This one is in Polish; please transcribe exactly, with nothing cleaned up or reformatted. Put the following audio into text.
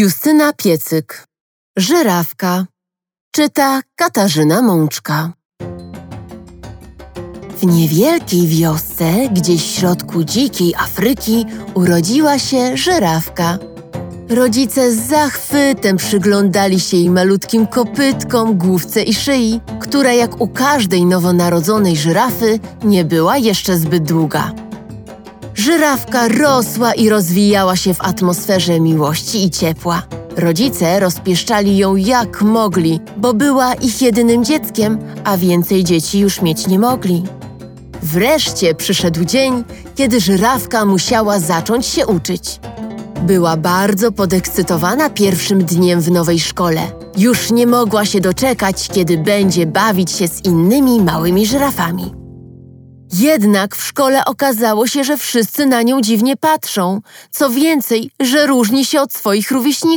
Justyna Piecyk. Żyrawka. Czyta Katarzyna Mączka. W niewielkiej wiosce, gdzieś w środku dzikiej Afryki, urodziła się żyrawka. Rodzice z zachwytem przyglądali się jej malutkim kopytkom, główce i szyi, która jak u każdej nowonarodzonej żyrafy nie była jeszcze zbyt długa. Żyrawka rosła i rozwijała się w atmosferze miłości i ciepła. Rodzice rozpieszczali ją jak mogli, bo była ich jedynym dzieckiem, a więcej dzieci już mieć nie mogli. Wreszcie przyszedł dzień, kiedy żyrawka musiała zacząć się uczyć. Była bardzo podekscytowana pierwszym dniem w nowej szkole. Już nie mogła się doczekać, kiedy będzie bawić się z innymi małymi żyrafami. Jednak w szkole okazało się, że wszyscy na nią dziwnie patrzą. Co więcej, że różni się od swoich rówieśników.